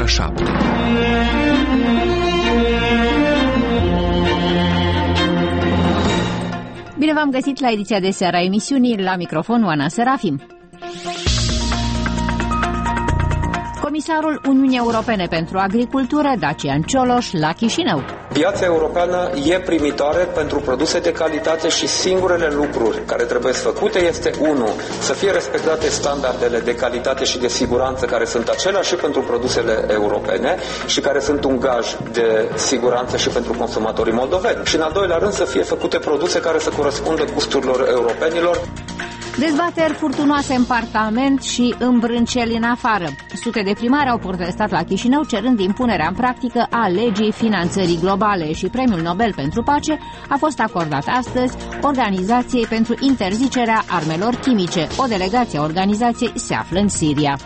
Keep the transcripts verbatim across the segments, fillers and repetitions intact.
șapte. Bine v-am găsit la ediția de seară a emisiunii, la microfon Oana Serafim. Comisarul Uniunii Europene pentru Agricultură, Dacian Cioloș, la Chișinău. Piața europeană e primitoare pentru produse de calitate și singurele lucruri care trebuie făcute este, unu, să fie respectate standardele de calitate și de siguranță care sunt aceleași și pentru produsele europene și care sunt un gaj de siguranță și pentru consumatorii moldoveni. Și în al doilea rând să fie făcute produse care să corespundă gusturilor europenilor. Dezbateri furtunoase în Parlament și îmbrânceli în afară. Sute de primari au protestat la Chișinău cerând impunerea în practică a legii finanțării globale și premiul Nobel pentru pace a fost acordat astăzi Organizației pentru interzicerea armelor chimice. O delegație a organizației se află în Siria.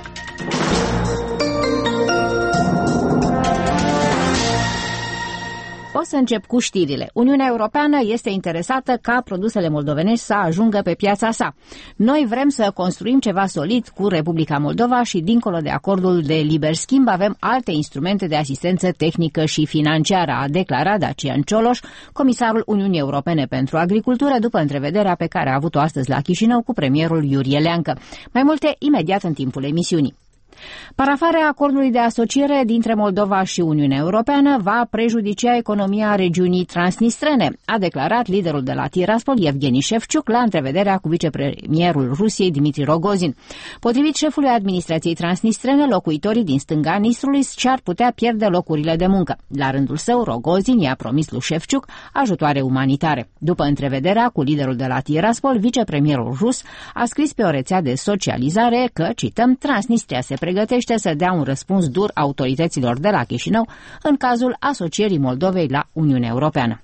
O să încep cu știrile. Uniunea Europeană este interesată ca produsele moldovenești să ajungă pe piața sa. Noi vrem să construim ceva solid cu Republica Moldova și, dincolo de acordul de liber schimb, avem alte instrumente de asistență tehnică și financiară, a declarat Dacian Cioloș, comisarul Uniunii Europene pentru Agricultură, după întrevederea pe care a avut-o astăzi la Chișinău cu premierul Iurie Leancă. Mai multe imediat în timpul emisiunii. Parafarea acordului de asociere dintre Moldova și Uniunea Europeană va prejudicia economia regiunii transnistrene, a declarat liderul de la Tiraspol, Evgeni Șefciuc, la întrevederea cu vicepremierul Rusiei, Dmitri Rogozin. Potrivit șefului administrației transnistrene, locuitorii din stânga Nistrului și-ar putea pierde locurile de muncă. La rândul său, Rogozin i-a promis lui Șefciuc ajutoare umanitare. După întrevederea cu liderul de la Tiraspol, vicepremierul rus a scris pe o rețea de socializare că, cităm, Transnistria se pregătește să dea un răspuns dur autorităților de la Chișinău în cazul asocierii Moldovei la Uniunea Europeană.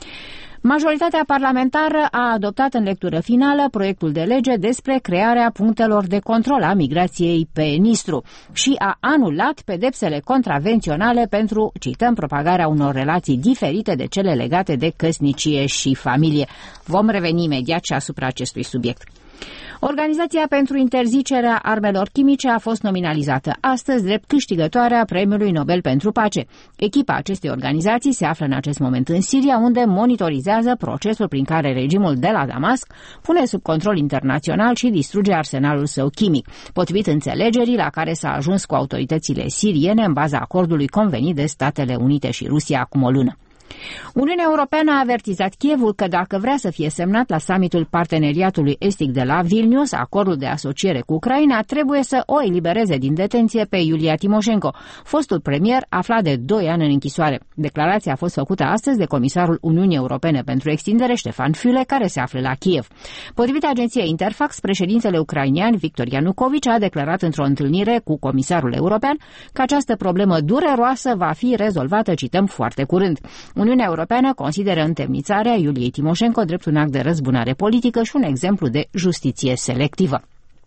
Majoritatea parlamentară a adoptat în lectură finală proiectul de lege despre crearea punctelor de control a migrației pe Nistru și a anulat pedepsele contravenționale pentru, cităm, propagarea unor relații diferite de cele legate de căsnicie și familie. Vom reveni imediat și asupra acestui subiect. Organizația pentru interzicerea armelor chimice a fost nominalizată astăzi drept câștigătoarea premiului Nobel pentru pace. Echipa acestei organizații se află în acest moment în Siria, unde monitorizează procesul prin care regimul de la Damasc pune sub control internațional și distruge arsenalul său chimic, potrivit înțelegerii la care s-a ajuns cu autoritățile siriene în baza acordului convenit de Statele Unite și Rusia acum o lună. Uniunea Europeană a avertizat Kievul că dacă vrea să fie semnat la summitul Parteneriatului Estic de la Vilnius acordul de asociere cu Ucraina, trebuie să o elibereze din detenție pe Iulia Timoșenko, fostul premier aflat de doi ani în închisoare. Declarația a fost făcută astăzi de comisarul Uniunii Europene pentru extindere, Ștefan Füle, care se află la Kiev. Potrivit agenției Interfax, președintele ucrainian Victor Ianukovici a declarat într-o întâlnire cu comisarul european că această problemă dureroasă va fi rezolvată, cităm, foarte curând. Uniunea Europeană consideră întemnițarea Iuliei Timoșenko drept un act de răzbunare politică și un exemplu de justiție selectivă.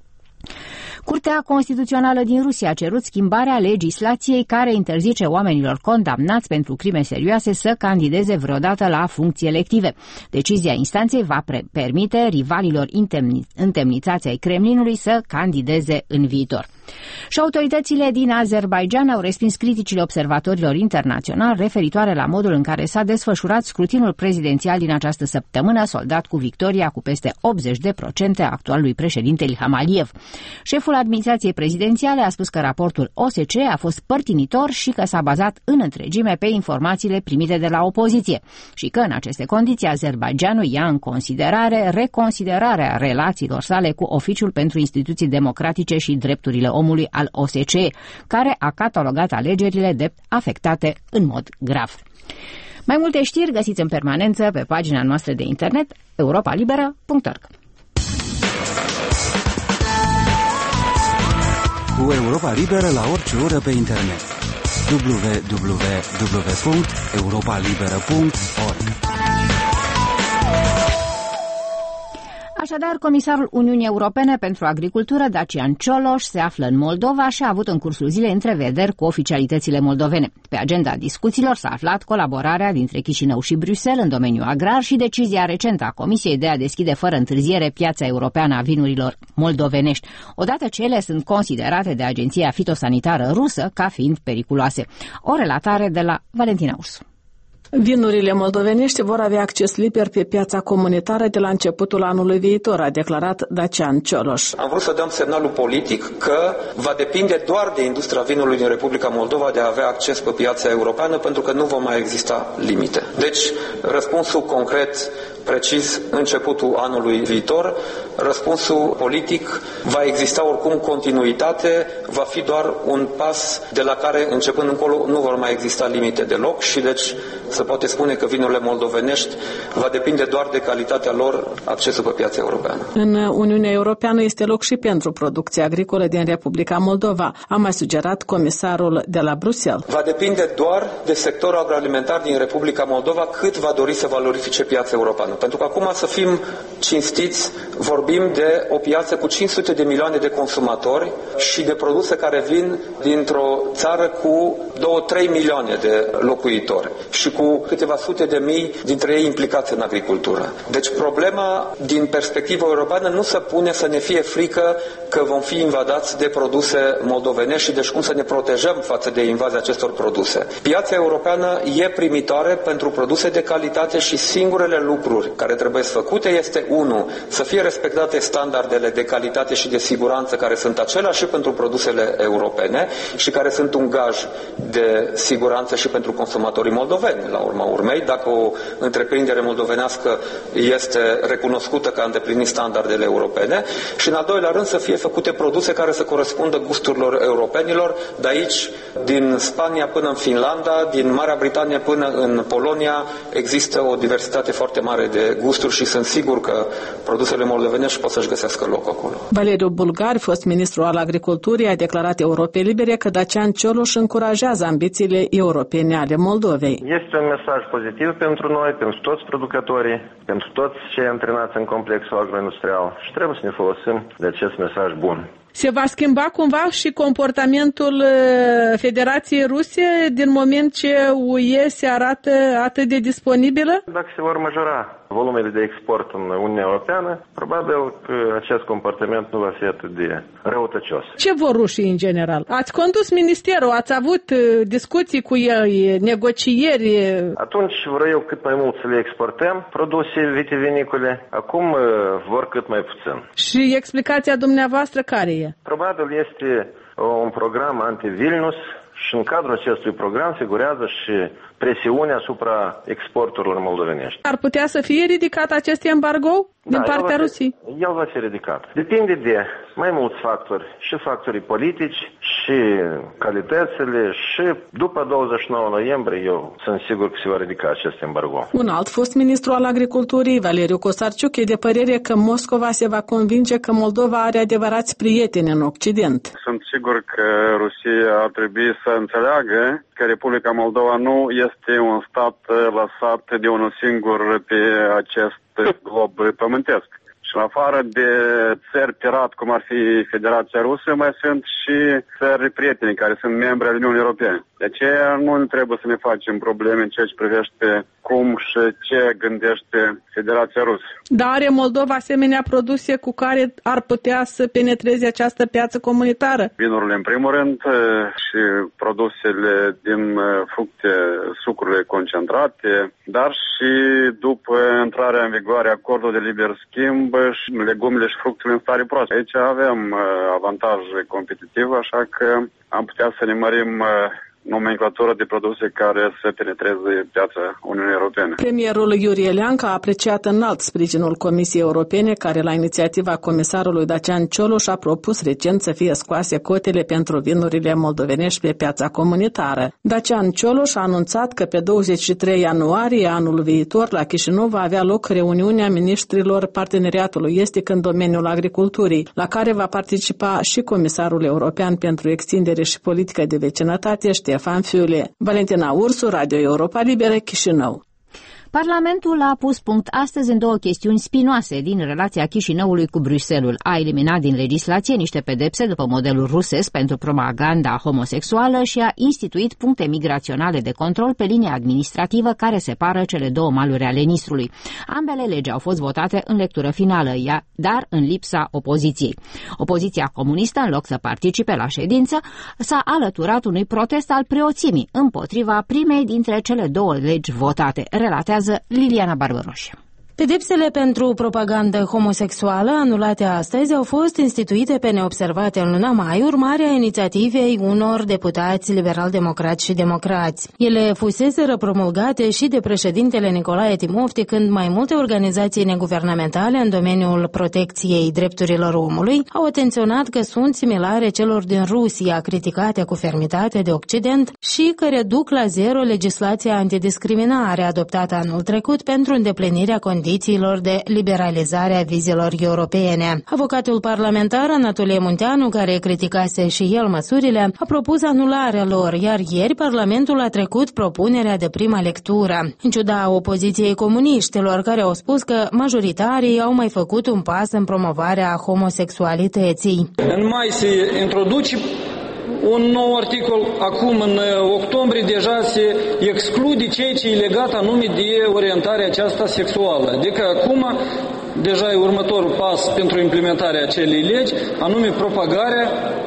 Curtea Constituțională din Rusia a cerut schimbarea legislației care interzice oamenilor condamnați pentru crime serioase să candideze vreodată la funcții elective. Decizia instanței va permite rivalilor întemni- întemnițați ai Kremlinului să candideze în viitor. Și autoritățile din Azerbaidjan au respins criticile observatorilor internaționali referitoare la modul în care s-a desfășurat scrutinul prezidențial din această săptămână, soldat cu victoria cu peste optzeci la sută a actualului președinte Ilham Aliyev. Șeful administrației prezidențiale a spus că raportul O S C E a fost părtinitor și că s-a bazat în întregime pe informațiile primite de la opoziție și că în aceste condiții Azerbaidjanul ia în considerare reconsiderarea relațiilor sale cu Oficiul pentru Instituții Democratice și Drepturile Omului al O S C E, care a catalogat alegerile de afectate în mod grav. Mai multe știri găsiți în permanență pe pagina noastră de internet europa liberă punct org. Cu Europa Liberă la orice oră pe internet. w w w punct europa liberă punct org. Așadar, comisarul Uniunii Europene pentru Agricultură, Dacian Cioloș, se află în Moldova și a avut în cursul zilei întrevederi cu oficialitățile moldovene. Pe agenda discuțiilor s-a aflat colaborarea dintre Chișinău și Bruxelles în domeniul agrar și decizia recentă a Comisiei de a deschide fără întârziere piața europeană a vinurilor moldovenești, odată ce ele sunt considerate de Agenția Fitosanitară Rusă ca fiind periculoase. O relatare de la Valentina Ursu. Vinurile moldovenești vor avea acces liber pe piața comunitară de la începutul anului viitor, a declarat Dacian Cioloș. Am vrut să dăm semnalul politic că va depinde doar de industria vinului din Republica Moldova de a avea acces pe piața europeană, pentru că nu vor mai exista limite. Deci, răspunsul concret, precis, începutul anului viitor, răspunsul politic, va exista oricum continuitate, va fi doar un pas de la care, începând încolo, nu vor mai exista limite deloc și deci se poate spune că vinurile moldovenești va depinde doar de calitatea lor accesul pe piața europeană. În Uniunea Europeană este loc și pentru producția agricolă din Republica Moldova, a mai sugerat comisarul de la Bruxelles. Va depinde doar de sectorul agroalimentar din Republica Moldova cât va dori să valorifice piața europeană. Pentru că acum, să fim cinstiți, vorbim de o piață cu cinci sute de milioane de consumatori și de produse care vin dintr-o țară cu două trei milioane de locuitori și cu câteva sute de mii dintre ei implicați în agricultură. Deci problema din perspectivă europeană nu se pune să ne fie frică că vom fi invadați de produse moldovenești și deci cum să ne protejăm față de invazia acestor produse. Piața europeană e primitoare pentru produse de calitate și singurele lucruri care trebuie făcute este, unu, să fie respectate standardele de calitate și de siguranță care sunt aceleași și pentru produsele europene și care sunt un gaj de siguranță și pentru consumatorii moldoveni. La urma urmei, dacă o întreprindere moldovenească este recunoscută că a îndeplinit standardele europene și, în al doilea rând, să fie făcute produse care să corespundă gusturilor europenilor, de aici, din Spania până în Finlanda, din Marea Britanie până în Polonia, există o diversitate foarte mare de gusturi și sunt sigur că produsele moldovenești pot să-și găsească loc acolo. Valeriu Bulgar, fost ministru al agriculturii, a declarat Europei Libere că Dacian Cioloș încurajează ambițiile europene ale Moldovei. Este un mesaj pozitiv pentru noi, pentru toți producătorii, pentru toți cei antrenați în complexul agroindustrial și trebuie să ne folosim de acest mesaj bun. Se va schimba cumva și comportamentul Federației Ruse din moment ce U E se arată atât de disponibilă? Dacă se vor majora volumele de export în Uniunea Europeană, probabil că acest comportament nu va fi atât de răutăcios. Ce vor rușii în general? Ați condus ministerul, ați avut discuții cu ei, negocieri? Atunci vreau eu cât mai mult să le exportăm produse vitivinicole, acum vor cât mai puțin. Și explicația dumneavoastră care e? Probabil este un program anti-Vilnius și în cadrul acestui program figurează și presiunea asupra exporturilor moldovenești. Ar putea să fie ridicat acest embargo din da, partea el Rusiei? El va fi ridicat. Depinde de mai mulți factori, și factorii politici, și calitățile, și după douăzeci și nouă noiembrie eu sunt sigur că se va ridica acest embargo. Un alt fost ministru al agriculturii, Valeriu Cosarciuc, e de părere că Moscova se va convinge că Moldova are adevărați prieteni în Occident. Sunt sigur că Rusia ar trebui să înțeleagă că Republica Moldova nu este un stat lăsat de unul singur pe acest glob pământesc. Și în afară de țări pirat, cum ar fi Federația Rusă, mai sunt și țări prieteni care sunt membri ale Uniunii Europene. De aceea nu trebuie să ne facem probleme în ceea ce privește cum și ce gândește Federația Rusă. Dar are Moldova asemenea produse cu care ar putea să penetreze această piață comunitară? Vinurile în primul rând și produsele din fructe, sucurile concentrate, dar și după intrarea în vigoare a acordului de liber schimb și legumele și fructele în stare proastă. Aici avem avantaje competitive, așa că am putea să ne mărim nomenclatură de produse care să penetreze piața Uniunii Europene. Premierul Iurie Leancă a apreciat înalt sprijinul Comisiei Europene, care la inițiativa comisarului Dacian Cioloș a propus recent să fie scoase cotele pentru vinurile moldovenești pe piața comunitară. Dacian Cioloș a anunțat că pe douăzeci și trei ianuarie anul viitor la Chișinău va avea loc reuniunea ministrilor Parteneriatului Estic în domeniul agriculturii, la care va participa și comisarul european pentru extindere și politică de vecinătate, Ștefan Füle. Valentina Ursu, Radio Europa Liberă, Chișinău. Parlamentul a pus punct astăzi în două chestiuni spinoase din relația Chișinăului cu Bruxelles. A eliminat din legislație niște pedepse după modelul rusesc pentru propaganda homosexuală și a instituit puncte migraționale de control pe linia administrativă care separă cele două maluri ale Nistrului. Ambele legi au fost votate în lectură finală, dar în lipsa opoziției. Opoziția comunistă, în loc să participe la ședință, s-a alăturat unui protest al preoțimii împotriva primei dintre cele două legi votate, relatează Liliana Barbaroș. Pedepsele pentru propagandă homosexuală anulate astăzi au fost instituite pe neobservate în luna mai, urmare a inițiativei unor deputați liberal-democrați și democrați. Ele fuseseră promulgate și de președintele Nicolae Timofti, când mai multe organizații neguvernamentale în domeniul protecției drepturilor omului au atenționat că sunt similare celor din Rusia, criticate cu fermitate de Occident și că reduc la zero legislația antidiscriminare adoptată anul trecut pentru îndeplinirea condițiilor condițiilor de liberalizare a vizelor europene. Avocatul parlamentar Anatolie Munteanu, care criticase și el măsurile, a propus anularea lor, iar ieri Parlamentul a trecut propunerea de prima lectură, în ciuda opoziției comuniștilor, care au spus că majoritarii au mai făcut un pas în promovarea homosexualității. În mai se introduce un nou articol, acum în octombrie deja se exclude ceea ce e legat anume de orientarea aceasta sexuală. Adică acum deja e următorul pas pentru implementarea acelei legi, anume propagarea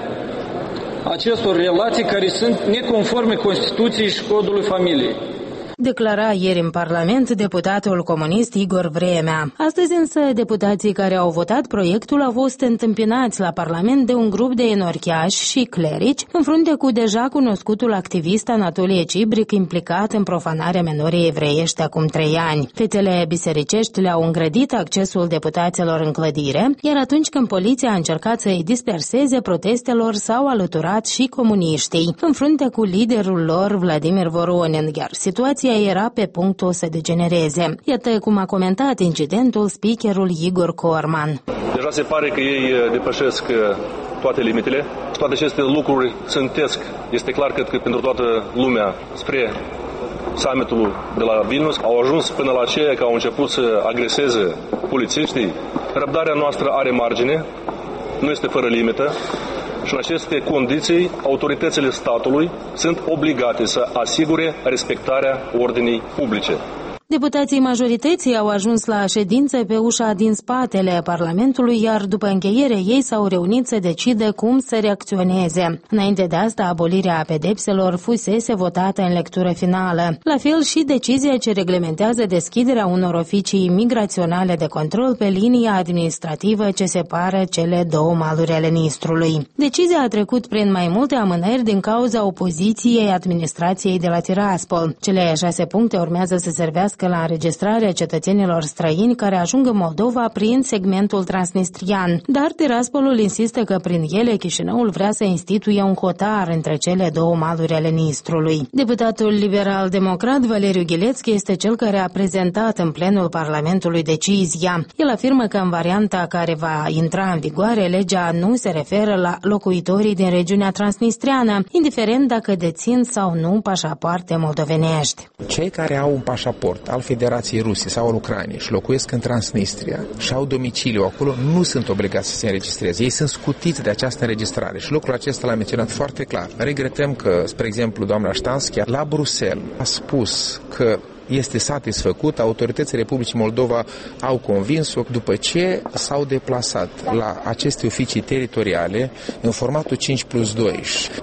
acestor relații care sunt neconforme Constituției și Codului Familiei. Declara ieri în Parlament deputatul comunist Igor Vremea. Astăzi însă deputații care au votat proiectul au fost întâmpinați la Parlament de un grup de enorchiași și clerici, în frunte cu deja cunoscutul activist Anatolie Cibric, implicat în profanarea menorii evreiești acum trei ani. Fetele bisericești le-au îngrădit accesul deputaților în clădire, iar atunci când poliția a încercat să îi disperseze, protestelor s-au alăturat și comuniștii, în frunte cu liderul lor Vladimir Voronin, iar situația era pe punctul să degenereze. Iată cum a comentat incidentul speakerul Igor Corman. Deja se pare că ei depășesc toate limitele. Toate aceste lucruri țântesc. Este clar că pentru toată lumea spre summitul de la Vilnius au ajuns până la aceea că au început să agreseze polițiștii. Răbdarea noastră are margine, nu este fără limită. Și în aceste condiții, autoritățile statului sunt obligate să asigure respectarea ordinii publice. Deputații majorității au ajuns la ședință pe ușa din spatele Parlamentului, iar după încheiere ei s-au reunit să decide cum să reacționeze. Înainte de asta, abolirea pedepselor fusese votată în lectură finală. La fel și decizia ce reglementează deschiderea unor oficii migraționale de control pe linia administrativă ce separă cele două maluri ale Nistrului. Decizia a trecut prin mai multe amânări din cauza opoziției administrației de la Tiraspol. Cele șase puncte urmează să servească la înregistrarea cetățenilor străini care ajung în Moldova prin segmentul transnistrian, dar Tiraspolul insistă că prin ele Chișinăul vrea să instituie un hotar între cele două maluri ale Nistrului. Deputatul liberal-democrat Valeriu Ghilețchi este cel care a prezentat în plenul Parlamentului decizia. El afirmă că în varianta care va intra în vigoare, legea nu se referă la locuitorii din regiunea transnistriană, indiferent dacă dețin sau nu pașapoarte moldovenești. Cei care au un pașaport al Federației Ruse sau al Ucrainei și locuiesc în Transnistria și au domiciliu acolo, nu sunt obligați să se înregistreze. Ei sunt scutiți de această înregistrare și lucrul acesta l-a menționat foarte clar. Regretăm că, spre exemplu, doamna Ștanschi la Bruxelles a spus că este satisfăcut, autoritățile Republicii Moldova au convins-o după ce s-au deplasat la aceste oficii teritoriale în formatul cinci plus doi.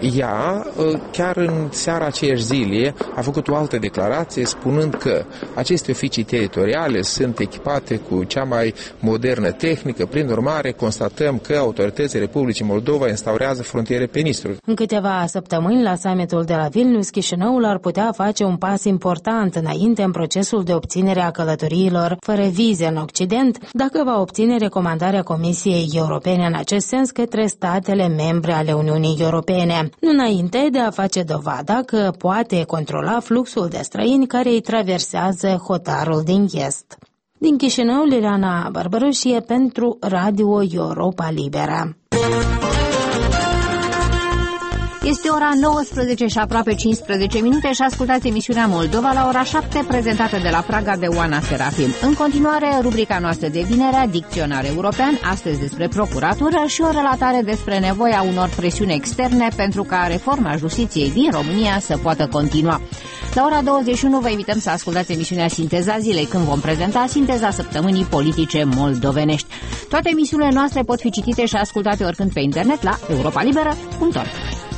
Ea, chiar în seara aceeași zile, a făcut o altă declarație spunând că aceste oficii teritoriale sunt echipate cu cea mai modernă tehnică, prin urmare constatăm că autoritățile Republicii Moldova instaurează frontiere pe Nistru. În câteva săptămâni la summitul de la Vilnius, Chișinăul ar putea face un pas important înainte în procesul de obținere a călătoriilor fără vize în Occident, dacă va obține recomandarea Comisiei Europene în acest sens către statele membre ale Uniunii Europene, nu înainte de a face dovada că poate controla fluxul de străini care îi traversează hotarul din est. Din Chișinău, Liliana Barbaroșie pentru Radio Europa Liberă. Este ora nouăsprezece și aproape cincisprezece minute și ascultați emisiunea Moldova la ora șapte, prezentată de la Praga de Oana Serafim. În continuare, rubrica noastră de vinere, Dicționar European, astăzi despre procuratură și o relatare despre nevoia unor presiuni externe pentru ca reforma justiției din România să poată continua. La ora douăzeci și unu vă invităm să ascultați emisiunea Sinteza Zilei, când vom prezenta sinteza săptămânii politice moldovenești. Toate emisiunile noastre pot fi citite și ascultate oricând pe internet la europa liberă punct org.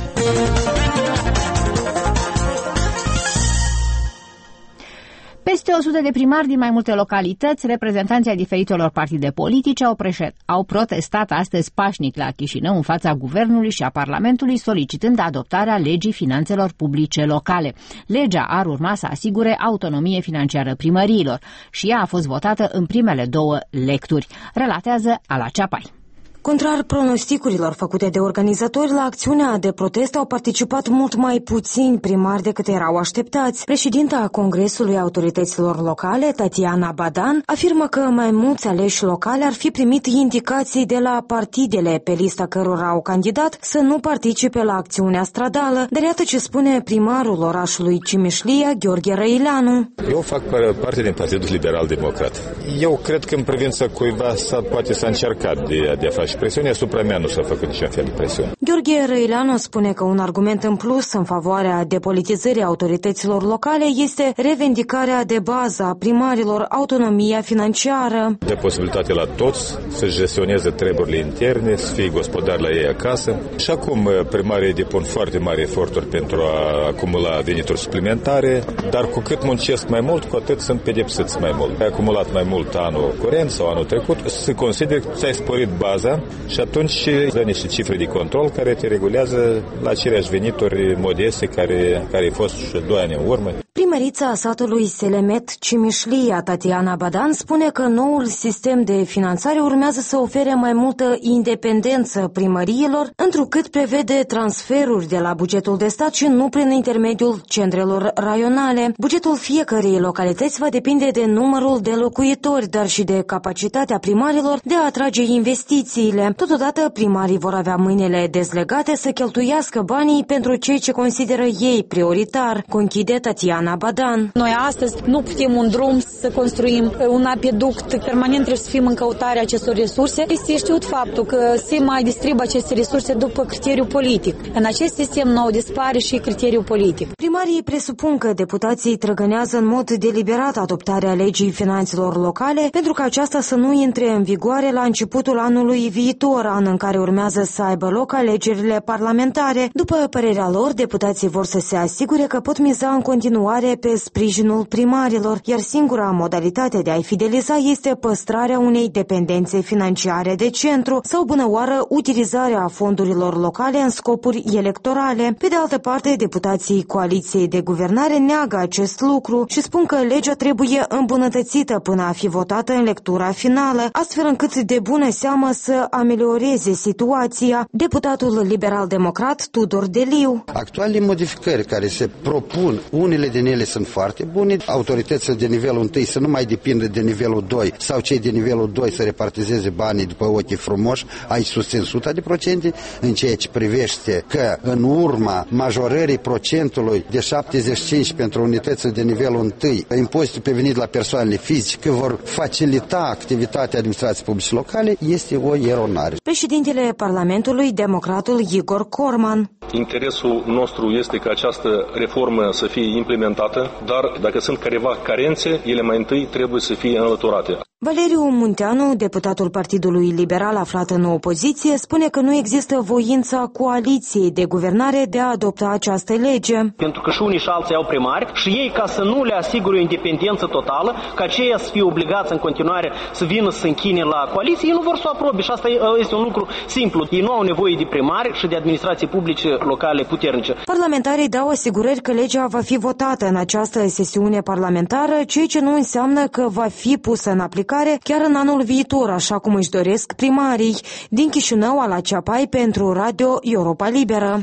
Peste o sută de primari din mai multe localități, reprezentanții ai diferitelor partide politice, au, președ, au protestat astăzi pașnic la Chișinău în fața guvernului și a Parlamentului, solicitând adoptarea legii finanțelor publice locale. Legea ar urma să asigure autonomie financiară primăriilor și ea a fost votată în primele două lecturi. Relatează Ala Ceapai. Contrar pronosticurilor făcute de organizatori, la acțiunea de protest au participat mult mai puțini primari decât erau așteptați. Președinta Congresului Autorităților Locale, Tatiana Badan, afirmă că mai mulți aleși locali ar fi primit indicații de la partidele pe lista cărora au candidat să nu participe la acțiunea stradală, dar iată ce spune primarul orașului Cimișlia, Gheorghe Răileanu. Eu fac parte din Partidul Liberal Democrat. Eu cred că în privința cuiva s-a, poate s-a încercat de, de a face presiune, asupra mea nu s-a făcut niciun fel de presiune. Gheorghe Răileanu spune că un argument în plus în favoarea depolitizării autorităților locale este revendicarea de bază a primarilor, autonomia financiară. De posibilitate la toți să gestioneze treburile interne, să fie gospodari la ei acasă. Și acum primarii depun foarte mari eforturi pentru a acumula venituri suplimentare, dar cu cât muncesc mai mult, cu atât sunt pedepsiți mai mult. Ai acumulat mai mult anul curent sau anul trecut, se consider că ți-ai sporit baza și atunci dă niște cifre de control care te regulează la aceleași venituri modeste care, care au fost și doi ani în urmă. Primărița satului Selemet Cimișlia, Tatiana Badan, spune că noul sistem de finanțare urmează să ofere mai multă independență primăriilor, întrucât prevede transferuri de la bugetul de stat și nu prin intermediul centrelor raionale. Bugetul fiecărei localități va depinde de numărul de locuitori, dar și de capacitatea primarilor de a atrage investițiile. Totodată, primarii vor avea mâinile dezlegate să cheltuiască banii pentru ceea ce consideră ei prioritar, conchide Tatiana Badan. Noi astăzi nu putem un drum să construim un apeduct, permanent trebuie să fim în căutarea acestor resurse. Este știut faptul că se mai distribuie aceste resurse după criteriul politic. În acest sistem nou dispare și criteriul politic. Primarii presupun că deputații trăgânează în mod deliberat adoptarea legii finanțelor locale pentru că aceasta să nu intre în vigoare la începutul anului viitor, an în care urmează să aibă loc alegerile parlamentare. După părerea lor, deputații vor să se asigure că pot miza în continuare pe sprijinul primarilor, iar singura modalitate de a-i fideliza este păstrarea unei dependențe financiare de centru sau, bună oară, utilizarea fondurilor locale în scopuri electorale. Pe de altă parte, deputații coaliției de guvernare neagă acest lucru și spun că legea trebuie îmbunătățită până a fi votată în lectura finală, astfel încât de bună seamă să amelioreze situația. Deputatul liberal-democrat Tudor Deliu. Actualele modificări care se propun, unele din ele sunt foarte bune. Autoritățile de nivelul unu să nu mai depindă de nivelul doi sau cei de nivelul doi să repartizeze banii după ochii frumoși. Aici susțin o sută la sută în ceea ce privește că în urma majorării procentului de șaptezeci și cinci pentru unitățile de nivelul unu, impozitul pe venit la persoanele fizice vor facilita activitatea administrației publice locale, este o eronare. Președintele Parlamentului, democratul Igor Corman. Interesul nostru este ca această reformă să fie implementată, dar dacă sunt careva carențe, ele mai întâi trebuie să fie înlăturate. Valeriu Munteanu, deputatul Partidului Liberal aflat în opoziție, spune că nu există voința coaliției de guvernare de a adopta această lege. Pentru că și unii și alții au primari și ei, ca să nu le asigure o independență totală, ca aceia să fie obligați în continuare să vină să se închine la coaliție, ei nu vor să o aprobe și asta este un lucru simplu. Ei nu au nevoie de primari și de administrații publice locale puternice. Parlamentarii dau asigurări că legea va fi votată în această sesiune parlamentară, ceea ce nu înseamnă că va fi pusă în aplicare chiar în anul viitor, așa cum își doresc primarii. Din Chișinău, Ala Ceapai pentru Radio Europa Liberă.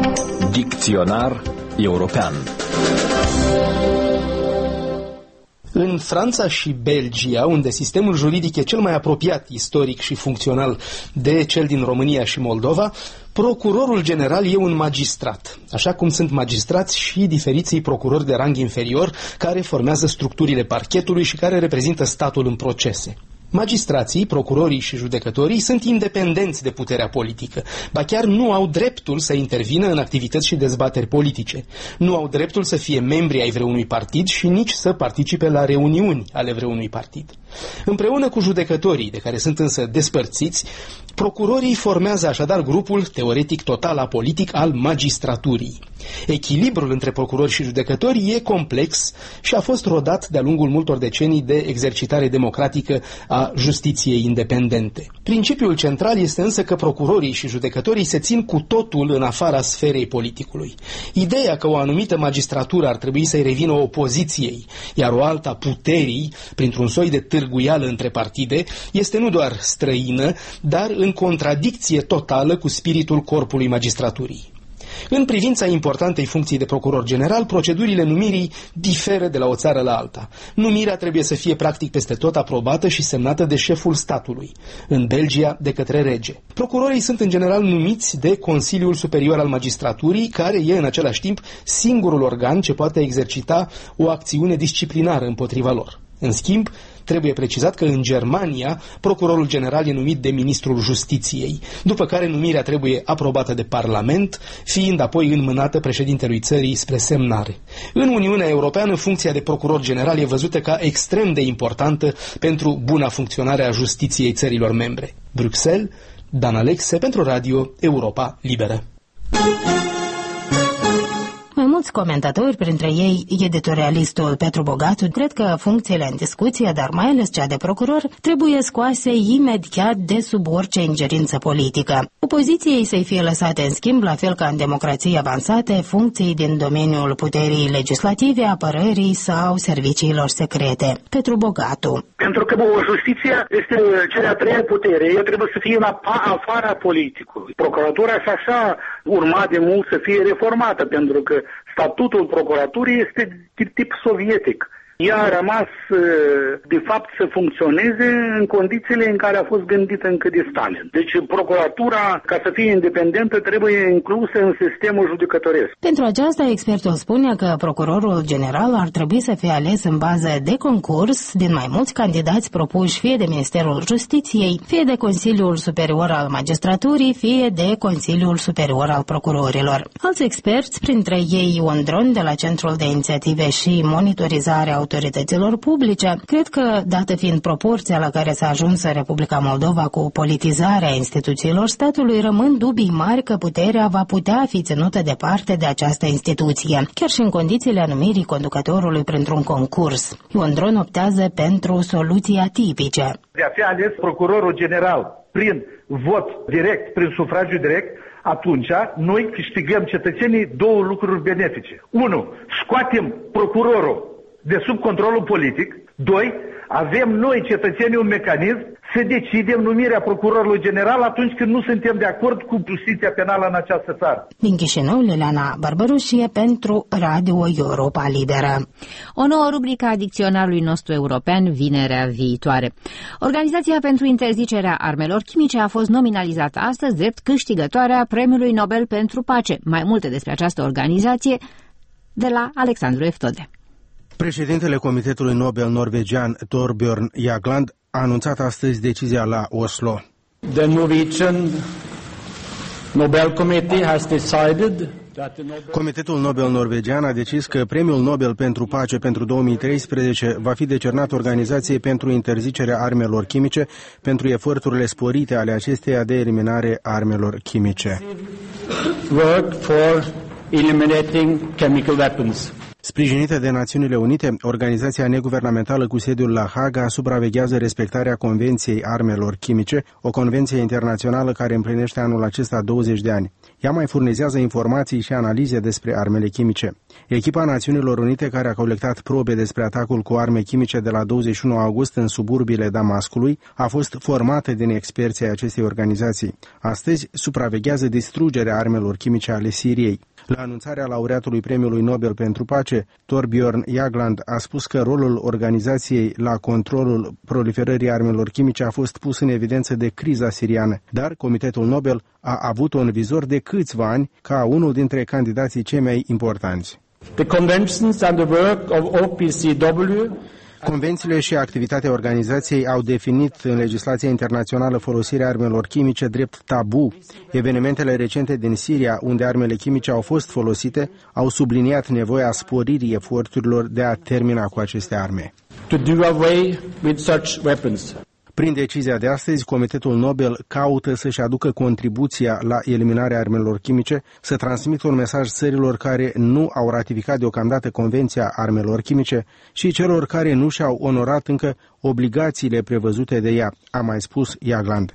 Dicționar European. În Franța și Belgia, unde sistemul juridic e cel mai apropiat istoric și funcțional de cel din România și Moldova, procurorul general e un magistrat, așa cum sunt magistrați și diferiții procurori de rang inferior care formează structurile parchetului și care reprezintă statul în procese. Magistrații, procurorii și judecătorii sunt independenți de puterea politică, ba chiar nu au dreptul să intervină în activități și dezbateri politice. Nu au dreptul să fie membri ai vreunui partid și nici să participe la reuniuni ale vreunui partid. Împreună cu judecătorii, de care sunt însă despărțiți, procurorii formează așadar grupul teoretic total apolitic al magistraturii. Echilibrul între procurori și judecători e complex și a fost rodat de-a lungul multor decenii de exercitare democratică a justiției independente. Principiul central este însă că procurorii și judecătorii se țin cu totul în afara sferei politicului. Ideea că o anumită magistratură ar trebui să-i revină opoziției, iar o alta puterii, printr-un soi de târguială între partide, este nu doar străină, dar în contradicție totală cu spiritul corpului magistraturii. În privința importantei funcții de procuror general, procedurile numirii diferă de la o țară la alta. Numirea trebuie să fie practic peste tot aprobată și semnată de șeful statului, în Belgia de către rege. Procurorii sunt în general numiți de Consiliul Superior al Magistraturii, care e în același timp singurul organ ce poate exercita o acțiune disciplinară împotriva lor. În schimb, trebuie precizat că în Germania procurorul general e numit de ministrul justiției, după care numirea trebuie aprobată de Parlament, fiind apoi înmânată președintelui țării spre semnare. În Uniunea Europeană, funcția de procuror general e văzută ca extrem de importantă pentru buna funcționare a justiției țărilor membre. Bruxelles, Dan Alexe pentru Radio Europa Liberă. Mai mulți comentatori, printre ei editorialistul Petru Bogatu, cred că funcțiile în discuție, dar mai ales cea de procuror, trebuie scoase imediat de sub orice ingerință politică. Opoziției să-i fie lăsate în schimb, la fel ca în democrații avansate, funcții din domeniul puterii legislative, apărării sau serviciilor secrete. Petru Bogatu. Pentru că o justiție este cea de-a treia putere, ea trebuie să fie în afara politicului. Procuratura și așa urma de mult să fie reformată, pentru că statutul procuraturii este tip, tip sovietic. Ea a rămas, de fapt, să funcționeze în condițiile în care a fost gândită încă de Stalin. Deci, procuratura, ca să fie independentă, trebuie inclusă în sistemul judecătoresc. Pentru aceasta, expertul spune că procurorul general ar trebui să fie ales în bază de concurs din mai mulți candidați propuși fie de Ministerul Justiției, fie de Consiliul Superior al Magistraturii, fie de Consiliul Superior al Procurorilor. Alți experți, printre ei Ondron de la Centrul de Inițiative și Monitorizare a autorităților publice, cred că, dată fiind proporția la care s-a ajuns în Republica Moldova cu politizarea instituțiilor statului, rămân dubii mari că puterea va putea fi ținută departe de această instituție, chiar și în condițiile anumirii conducătorului printr-un concurs. Iondron optează pentru soluții atipice. De a fi ales procurorul general prin vot direct, prin sufragiu direct, atunci noi câștigăm cetățenii două lucruri benefice. Unu, scoatem procurorul de sub controlul politic. Doi, avem noi, cetățenii, un mecanism să decidem numirea procurorului general atunci când nu suntem de acord cu justiția penală în această țară. Din Chișinău, Liliana Barbarușie pentru Radio Europa Liberă. O nouă rubrică a dicționarului nostru european vinerea viitoare. Organizația pentru interzicerea armelor chimice a fost nominalizată astăzi drept câștigătoarea Premiului Nobel pentru Pace. Mai multe despre această organizație de la Alexandru Eftode. Președintele Comitetului Nobel norvegian Torbjørn Jagland a anunțat astăzi decizia la Oslo. The Norwegian Nobel Committee has decided Comitetul Nobel norvegian a decis că Premiul Nobel pentru Pace pentru două mii treisprezece va fi decernat Organizației pentru interzicerea armelor chimice pentru eforturile sporite ale acesteia de eliminare a armelor chimice. Work for eliminating chemical weapons. Sprijinită de Națiunile Unite, organizația neguvernamentală cu sediul la Haga supraveghează respectarea Convenției Armelor Chimice, o convenție internațională care împlinește anul acesta douăzeci de ani. Ea mai furnizează informații și analize despre armele chimice. Echipa Națiunilor Unite, care a colectat probe despre atacul cu arme chimice de la douăzeci și unu august în suburbiile Damascului, a fost formată din experții acestei organizații. Astăzi supraveghează distrugerea armelor chimice ale Siriei. La anunțarea laureatului Premiului Nobel pentru Pace, chimice, Torbjörn Jagland, a spus că rolul organizației la controlul proliferării armelor chimice a fost pus în evidență de criza siriană, dar Comitetul Nobel a avut-o în vizor de câțiva ani ca unul dintre candidații cei mai importanți. The conventions and the work of O P C W. Convențiile și activitatea organizației au definit în legislația internațională folosirea armelor chimice drept tabu. Evenimentele recente din Siria, unde armele chimice au fost folosite, au subliniat nevoia sporirii eforturilor de a termina cu aceste arme. To do away with such weapons. Prin decizia de astăzi, Comitetul Nobel caută să-și aducă contribuția la eliminarea armelor chimice, să transmită un mesaj țărilor care nu au ratificat deocamdată Convenția Armelor Chimice și celor care nu și-au onorat încă obligațiile prevăzute de ea, a mai spus Jagland.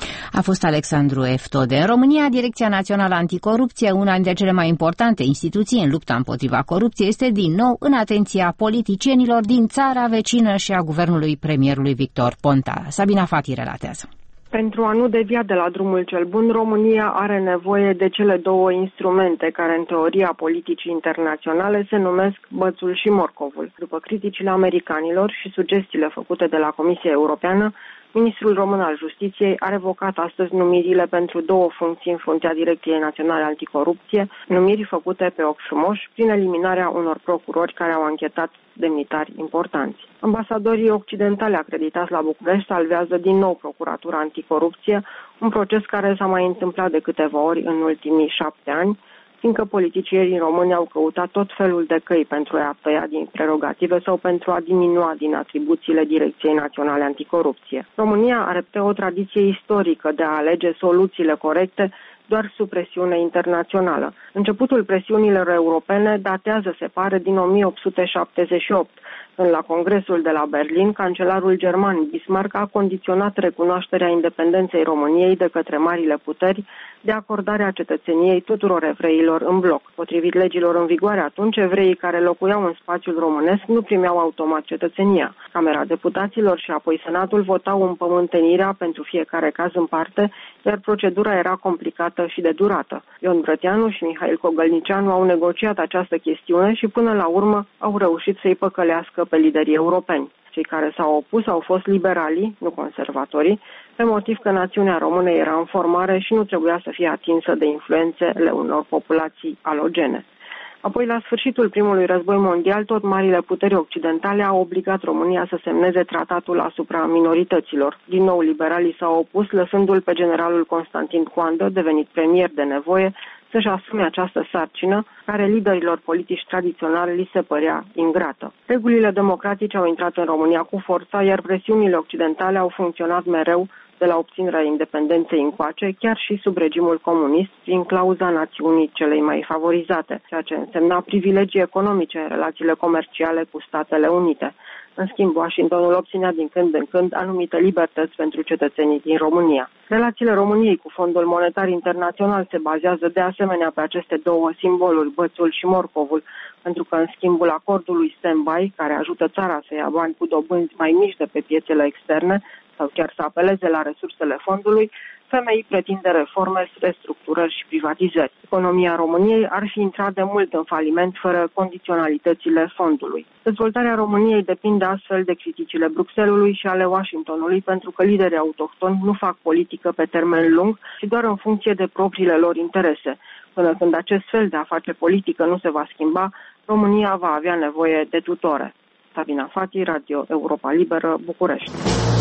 A fost Alexandru F. Tode. În România, Direcția Națională Anticorupție, una dintre cele mai importante instituții în lupta împotriva corupției, este din nou în atenția politicienilor din țara vecină și a guvernului premierului Victor Ponta. Sabina Fati relatează. Pentru a nu devia de la drumul cel bun, România are nevoie de cele două instrumente care, în teoria politicii internaționale, se numesc bățul și morcovul. După criticile americanilor și sugestiile făcute de la Comisia Europeană, Ministrul Român al Justiției a revocat astăzi numirile pentru două funcții în fruntea Direcției Naționale Anticorupție, numiri făcute pe ochi frumoși prin eliminarea unor procurori care au anchetat demnitari importanți. Ambasadorii occidentali acreditați la București salvează din nou Procuratura Anticorupție, un proces care s-a mai întâmplat de câteva ori în ultimii șapte ani, fiindcă politicienii români au căutat tot felul de căi pentru a tăia din prerogative sau pentru a diminua din atribuțiile Direcției Naționale Anticorupție. România are o tradiție istorică de a alege soluțiile corecte doar sub presiune internațională. Începutul presiunilor europene datează, se pare, din o mie opt sute șaptezeci și opt, când la Congresul de la Berlin, cancelarul german Bismarck a condiționat recunoașterea independenței României de către marile puteri de acordarea cetățeniei tuturor evreilor în bloc. Potrivit legilor în vigoare atunci, evreii care locuiau în spațiul românesc nu primeau automat cetățenia. Camera Deputaților și apoi Senatul votau împământenirea pentru fiecare caz în parte, iar procedura era complicată și de durată. Ion Brătianu și Mihail Cogălnicianu au negociat această chestiune și până la urmă au reușit să-i păcălească pe liderii europeni. Cei care s-au opus au fost liberalii, nu conservatorii, pe motiv că națiunea română era în formare și nu trebuia să fie atinsă de influențele unor populații alogene. Apoi, la sfârșitul primului război mondial, tot marile puteri occidentale au obligat România să semneze tratatul asupra minorităților. Din nou, liberalii s-au opus, lăsându-l pe generalul Constantin Coandă, devenit premier de nevoie, să-și asume această sarcină, care liderilor politici tradiționali li se părea ingrată. Regulile democratice au intrat în România cu forța, iar presiunile occidentale au funcționat mereu de la obținerea independenței încoace, chiar și sub regimul comunist, prin clauza națiunii celei mai favorizate, ceea ce însemna privilegii economice în relațiile comerciale cu Statele Unite. În schimb, Washingtonul obținea din când în când anumite libertăți pentru cetățenii din România. Relațiile României cu Fondul Monetar Internațional se bazează de asemenea pe aceste două simboluri, bățul și morcovul, pentru că în schimbul acordului stand-by, care ajută țara să ia bani cu dobânzi mai mici de pe piețele externe sau chiar să apeleze la resursele fondului, F M I pretinde reforme, restructurări și privatizări. Economia României ar fi intrat de mult în faliment fără condiționalitățile fondului. Dezvoltarea României depinde astfel de criticile Bruxellesului și ale Washingtonului, pentru că liderii autohtoni nu fac politică pe termen lung, ci doar în funcție de propriile lor interese. Până când acest fel de a face politică nu se va schimba, România va avea nevoie de tutore. Sabina Fati, Radio Europa Liberă, București.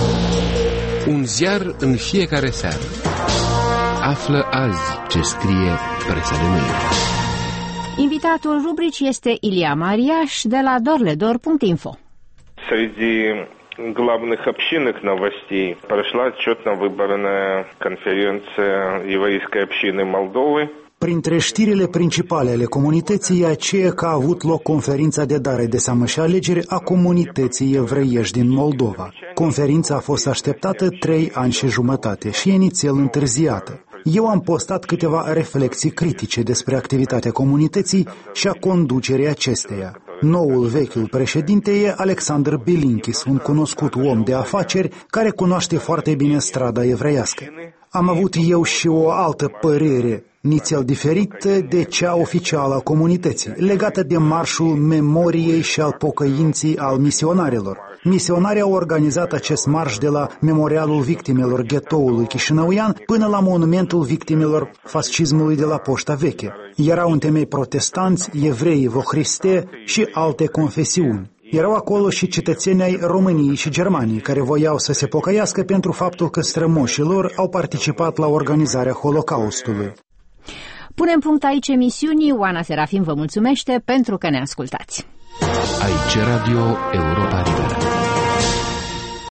Un ziar în fiecare seară. Află azi ce scrie presa de mâine. Invitatul rubricii este Ilia Mariaș de la dorledor punct info. Среди главных общинных новостей прошла отчетно-выборная конференция еврейской общины Молдовы. Printre știrile principale ale comunității e aceea că a avut loc conferința de dare de seamă și alegere a comunității evreiești din Moldova. Conferința a fost așteptată trei ani și jumătate și inițial întârziată. Eu am postat câteva reflexii critice despre activitatea comunității și a conducerii acesteia. Noul vechiul președinte e Alexander Bilinkis, un cunoscut om de afaceri care cunoaște foarte bine strada evreiască. Am avut eu și o altă părere, nițel diferită de cea oficială a comunității, legată de marșul memoriei și al pocăinții al misionarilor. Misionarii au organizat acest marș de la Memorialul Victimelor Ghetoului Chișinăuian până la Monumentul Victimelor Fascismului de la Poșta Veche. Erau în temei protestanți, evrei, vohriste și alte confesiuni. Erau acolo și cetățenii ai României și Germaniei care voiau să se pocăiască pentru faptul că strămoșii lor au participat la organizarea Holocaustului. Punem punct aici emisiunii. Oana Serafim vă mulțumește pentru că ne ascultați. Aici Radio Europa Liberă.